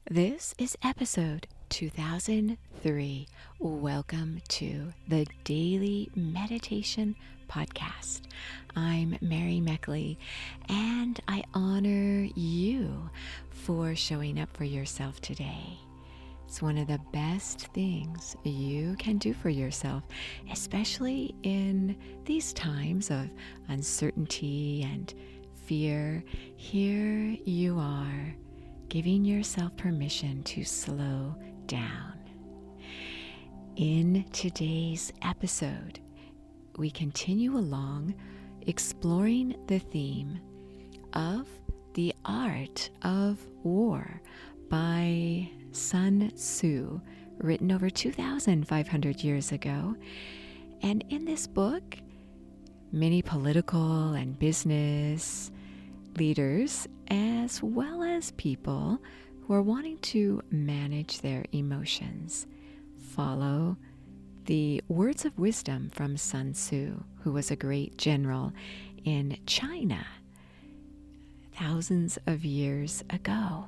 This is episode 2003. Welcome to the Daily Meditation Podcast. I'm Mary Meckley, and I honor you for showing up for yourself today. It's one of the best things you can do for yourself, especially in these times of uncertainty and fear. Here you are, giving yourself permission to slow down. In today's episode, we continue along exploring the theme of The Art of War by Sun Tzu, written over 2,500 years ago. And in this book, many political and business leaders, as well as people who are wanting to manage their emotions, follow the words of wisdom from Sun Tzu, who was a great general in China thousands of years ago.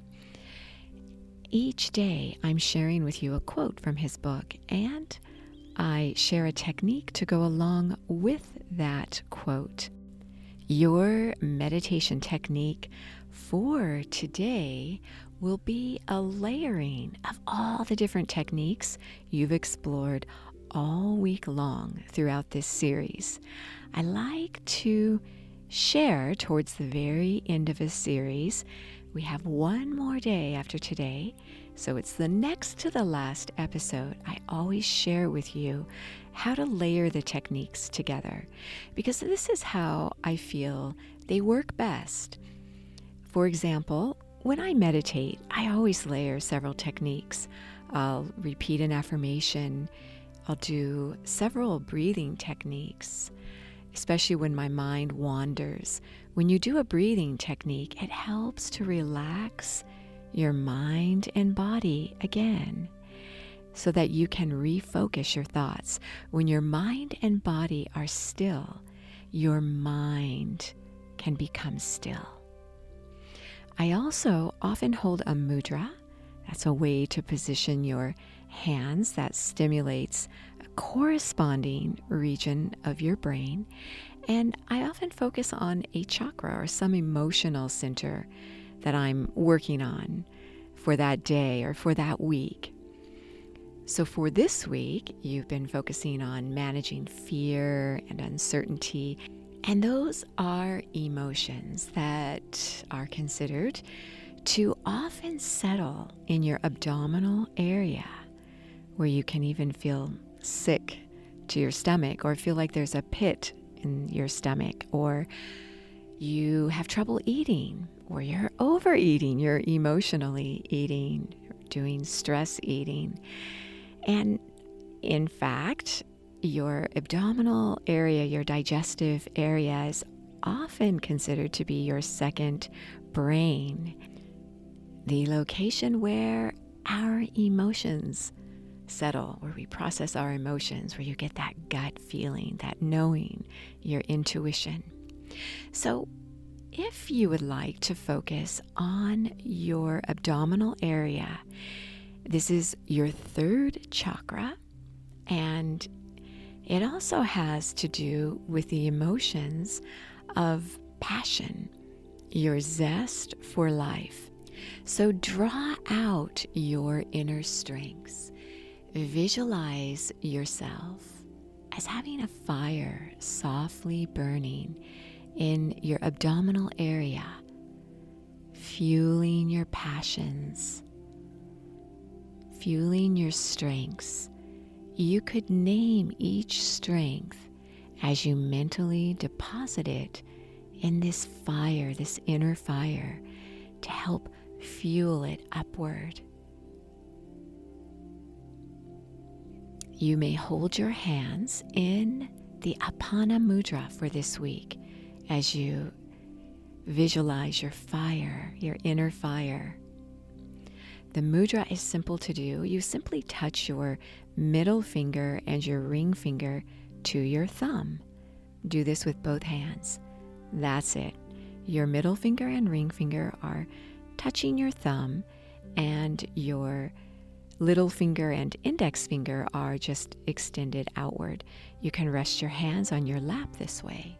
Each day, I'm sharing with you a quote from his book, and I share a technique to go along with that quote. Your meditation technique for today will be a layering of all the different techniques you've explored all week long throughout this series. I like to share towards the very end of a series. We have one more day after today, so it's the next to the last episode. I always share with you how to layer the techniques together, because this is how I feel they work best. For example, when I meditate, I always layer several techniques. I'll repeat an affirmation. I'll do several breathing techniques, especially when my mind wanders. When you do a breathing technique, it helps to relax your mind and body again, so that you can refocus your thoughts. When your mind and body are still, your mind can become still. I also often hold a mudra. That's a way to position your hands that stimulates a corresponding region of your brain. And I often focus on a chakra or some emotional center that I'm working on for that day or for that week. So for this week, you've been focusing on managing fear and uncertainty. And those are emotions that are considered to often settle in your abdominal area, where you can even feel sick to your stomach or feel like there's a pit in your stomach, or you have trouble eating, or you're overeating, you're emotionally eating, doing stress eating. And in fact, your abdominal area, your digestive area, is often considered to be your second brain, the location where our emotions settle, where we process our emotions, where you get that gut feeling, that knowing, your intuition. So if you would like to focus on your abdominal area, this is your third chakra, and it also has to do with the emotions of passion, your zest for life. So draw out your inner strengths. Visualize yourself as having a fire softly burning in your abdominal area, fueling your passions, fueling your strengths. You could name each strength as you mentally deposit it in this fire, this inner fire, to help fuel it upward. You may hold your hands in the Apana Mudra for this week as you visualize your fire, your inner fire. The mudra is simple to do. You simply touch your middle finger and your ring finger to your thumb. Do this with both hands. That's it. Your middle finger and ring finger are touching your thumb, and your little finger and index finger are just extended outward. You can rest your hands on your lap this way.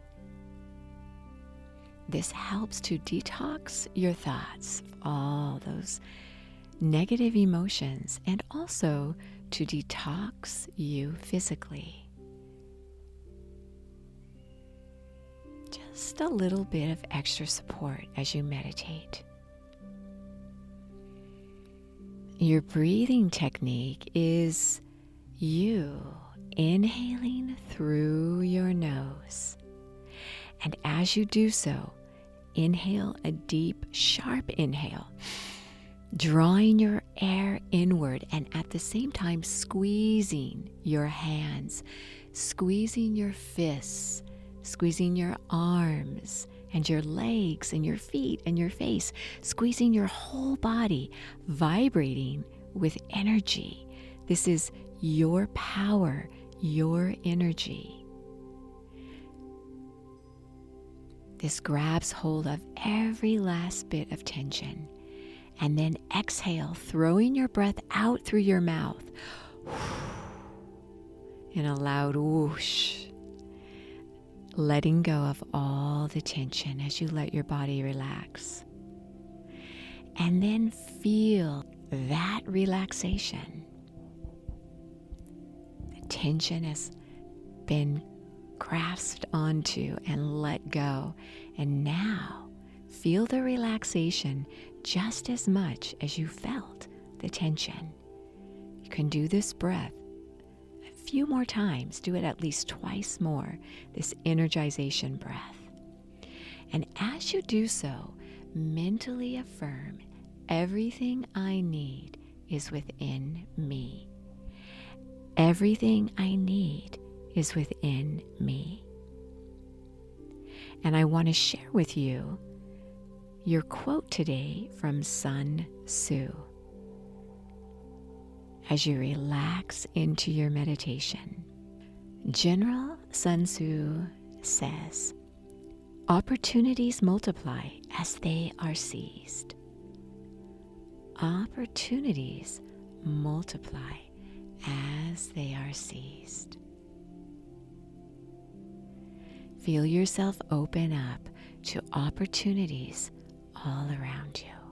This helps to detox your thoughts, all those negative emotions, and also to detox you physically. Just a little bit of extra support as you meditate. Your breathing technique is you inhaling through your nose. And as you do so, inhale a deep, sharp inhale, drawing your air inward and at the same time squeezing your hands, squeezing your fists, squeezing your arms and your legs and your feet and your face, squeezing your whole body, vibrating with energy. This is your power, your energy. This grabs hold of every last bit of tension. And then exhale, throwing your breath out through your mouth in a loud whoosh, letting go of all the tension as you let your body relax. And then feel that relaxation. The tension has been grasped onto and let go. And now feel the relaxation just as much as you felt the tension. You can do this breath a few more times. Do it at least twice more, this energization breath. And as you do so, mentally affirm, everything I need is within me. Everything I need is within me. And I want to share with you your quote today from Sun Tzu. As you relax into your meditation, General Sun Tzu says, opportunities multiply as they are seized. Opportunities multiply as they are seized. Feel yourself open up to opportunities all around you.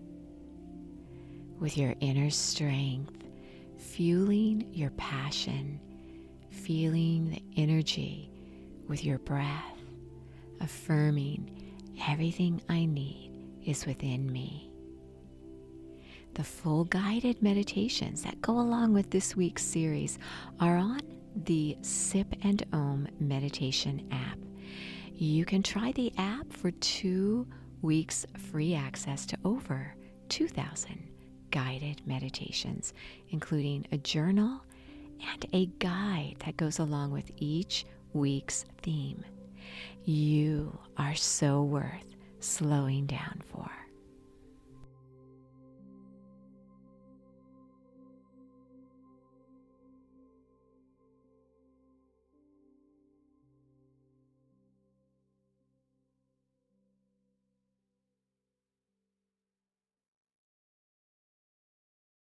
With your inner strength, fueling your passion, feeling the energy with your breath, affirming everything I need is within me. The full guided meditations that go along with this week's series are on the Sip and Om meditation app. You can try the app for 2 weeks free access to over 2,000 guided meditations, including a journal and a guide that goes along with each week's theme. You are so worth slowing down for.